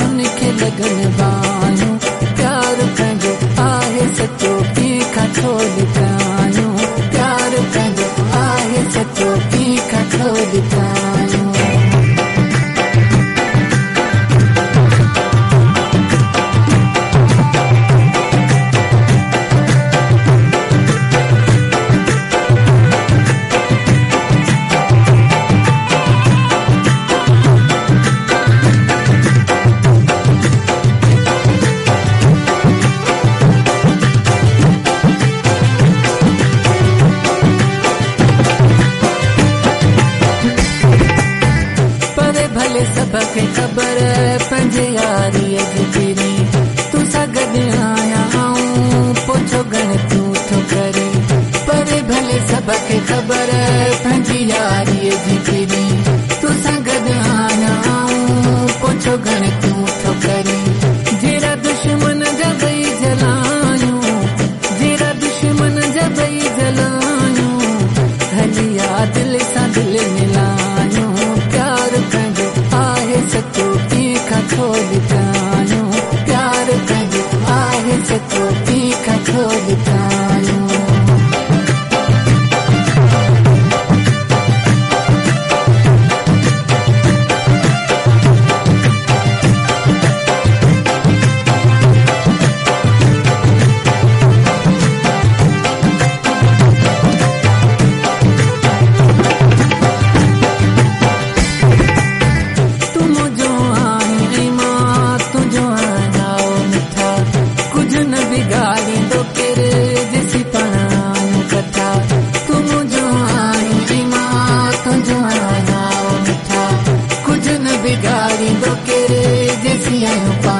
उनखे लगन वायूं प्यार पंहिंजो आहे सचो पी खां खोल कयूं प्यार पंहिंजो आहे सचो पी खां खोल कयूं सबके ख़बर पंहिंजे यारीअ जी पीरी तूं सां गॾु आहियां आऊं पुछो घण तूं थो करी पर भले सबके ख़बर पंहिंजी यारीअ जी पीरी तूं सां गॾु आहियां आऊं पुछो घण तूं थो करी जहिड़ा दुश्मन जा ॿई जलायूं जहिड़ा दुश्मन जा ॿई जलायूं हली आ दिलि सां दिलि मिलायूं प्यार पंहिंजो सचो पी खां खोल कयूं प्यार पंहिंजो आहे सचो पी खां खोल कयूं बिगाड़ी दो केरे जैसी आयूं